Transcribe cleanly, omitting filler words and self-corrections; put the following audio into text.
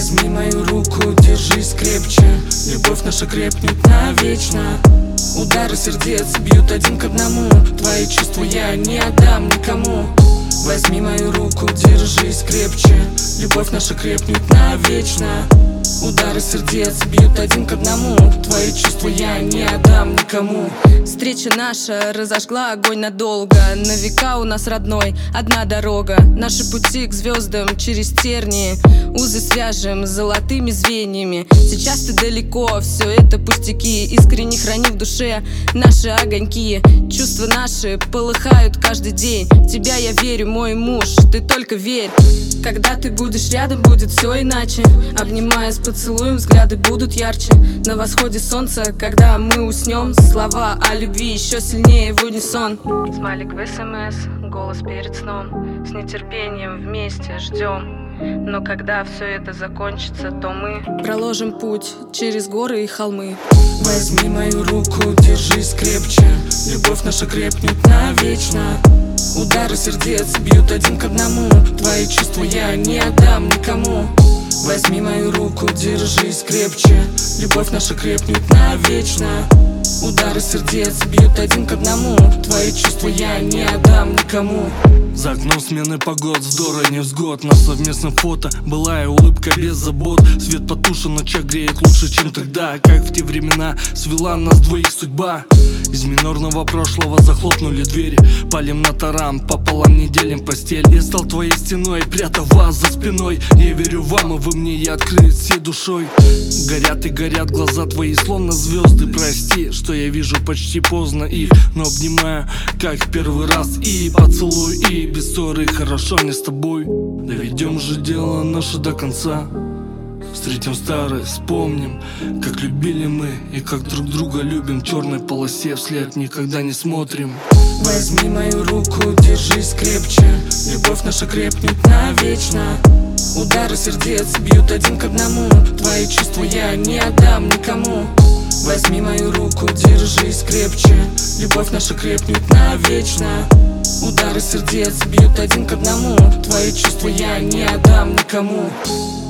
Возьми мою руку, держись крепче. Любовь наша крепнет навечно. Удары сердец бьют один к одному. Твои чувства я не отдам никому. Возьми мою руку, держись крепче. Любовь наша крепнет навечно. Удары сердец бьют один к одному. Твои чувства я не отдам никому. Встреча наша разожгла огонь надолго. На века у нас родной одна дорога. Наши пути к звездам через тернии. Узы свяжем золотыми звеньями. Сейчас ты далеко, все это пустяки. Искренне храни в душе наши огоньки. Чувства наши полыхают каждый день. В тебя я верю, мой муж, ты только верь. Когда ты будешь рядом, будет все иначе. Обнимая с поцелуем, взгляды будут ярче. На восходе солнца, когда мы уснем, слова о любви еще сильнее в унисон. Смайлик в СМС, голос перед сном. С нетерпением вместе ждем. Но когда все это закончится, то мы проложим путь через горы и холмы. Возьми мою руку, держись крепче. Любовь наша крепнет навечно. Удары сердец бьют один к одному. Твои чувства я не отдам никому. Возьми мою руку, держись крепче. Любовь наша крепнет навечно. Удары сердец бьют один к одному. Твои чувства я не отдам никому. За окном смены погод, вздора невзгод. На совместном фото былая улыбка без забот. Свет потушен, ночь греет лучше, чем тогда. Как в те времена свела нас двоих судьба. Из минорного прошлого захлопнули двери. Палим на таран, пополам не делим постель. Я стал твоей стеной, прятав вас за спиной. Я верю вам, и вы мне, я открыт всей душой. Горят и горят глаза твои, словно звезды. Прости, что я вижу почти поздно их, но обнимаю, как в первый раз. И поцелуй, и без ссоры, хорошо мне с тобой. Доведем же дело наше до конца. Встретим старое, вспомним, как любили мы и как друг друга любим. В черной полосе вслед никогда не смотрим. Возьми мою руку, держись крепче. Любовь наша крепнет навечно. Удары сердец бьют один к одному. Твои чувства я не отдам никому. Возьми мою руку, держись крепче. Любовь наша крепнет навечно. Удары сердец бьют один к одному. Твои чувства я не отдам никому.